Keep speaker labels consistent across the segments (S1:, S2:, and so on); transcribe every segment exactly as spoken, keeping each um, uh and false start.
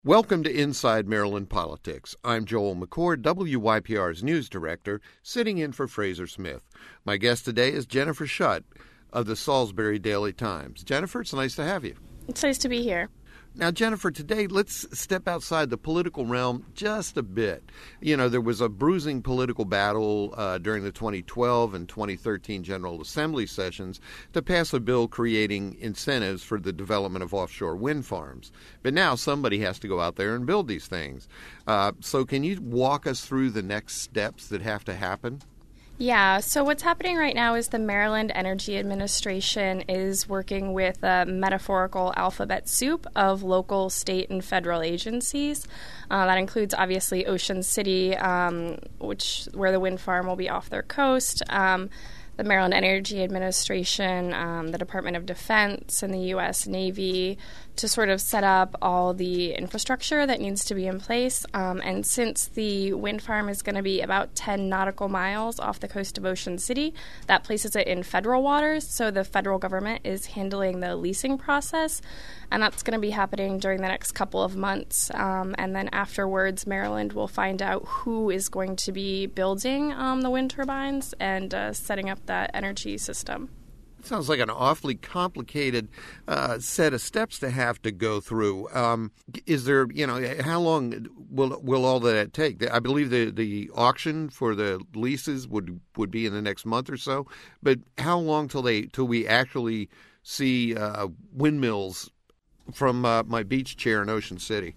S1: Welcome to Inside Maryland Politics. I'm Joel McCord, W Y P R's news director, sitting in for Fraser Smith. My guest today is Jennifer Shutt of the Salisbury Daily Times. Jennifer, it's nice to have you.
S2: It's nice to be here.
S1: Now, Jennifer, today let's step outside the political realm just a bit. You know, there was a bruising political battle uh, during the twenty twelve and twenty thirteen General Assembly sessions to pass a bill creating incentives for the development of offshore wind farms. But now somebody has to go out there and build these things. Uh, so can you walk us through the next steps that have to happen?
S2: Yeah, so what's happening right now is the Maryland Energy Administration is working with a metaphorical alphabet soup of local, state, and federal agencies. Uh, that includes, obviously, Ocean City, um, which where the wind farm will be off their coast, um, the Maryland Energy Administration, um, the Department of Defense, and the U S Navy to sort of set up all the infrastructure that needs to be in place. Um, and since the wind farm is going to be about ten nautical miles off the coast of Ocean City, that places it in federal waters. So the federal government is handling the leasing process, and that's going to be happening during the next couple of months. Um, and then afterwards, Maryland will find out who is going to be building um, the wind turbines and uh, setting up that energy system.
S1: Sounds like an awfully complicated uh, set of steps to have to go through. Um, is there, you know, how long will will all that take? I believe the, the auction for the leases would would be in the next month or so. But how long till they till we actually see uh, windmills from uh, my beach chair in Ocean City?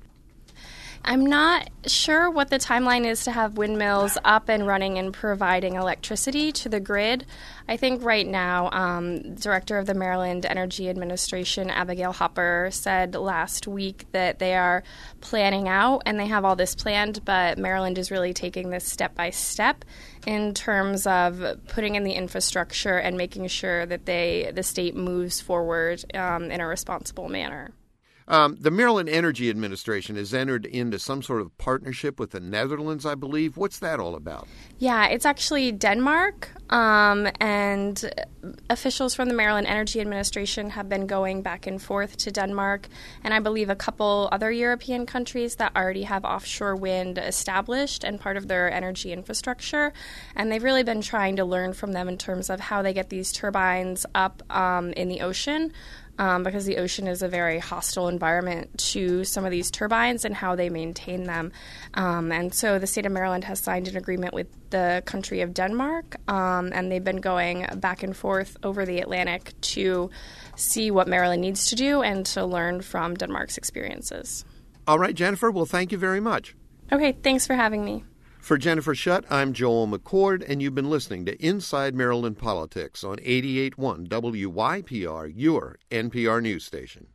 S2: I'm not sure what the timeline is to have windmills up and running and providing electricity to the grid. I think right now, um, Director of the Maryland Energy Administration, Abigail Hopper, said last week that they are planning out and they have all this planned, but Maryland is really taking this step by step in terms of putting in the infrastructure and making sure that they the state moves forward um, in a responsible manner.
S1: Um, the Maryland Energy Administration has entered into some sort of partnership with the Netherlands, I believe. What's that all about?
S2: Yeah, it's actually Denmark, um, and officials from the Maryland Energy Administration have been going back and forth to Denmark, and I believe a couple other European countries that already have offshore wind established and part of their energy infrastructure, and they've really been trying to learn from them in terms of how they get these turbines up um, in the ocean. Um, because the ocean is a very hostile environment to some of these turbines and how they maintain them. Um, and so the state of Maryland has signed an agreement with the country of Denmark, um, and they've been going back and forth over the Atlantic to see what Maryland needs to do and to learn from Denmark's experiences. All
S1: right, Jennifer. Well, thank you very much.
S2: Okay, thanks for having me.
S1: For Jennifer Shutt, I'm Joel McCord, and you've been listening to Inside Maryland Politics on eighty-eight point one W Y P R, your N P R news station.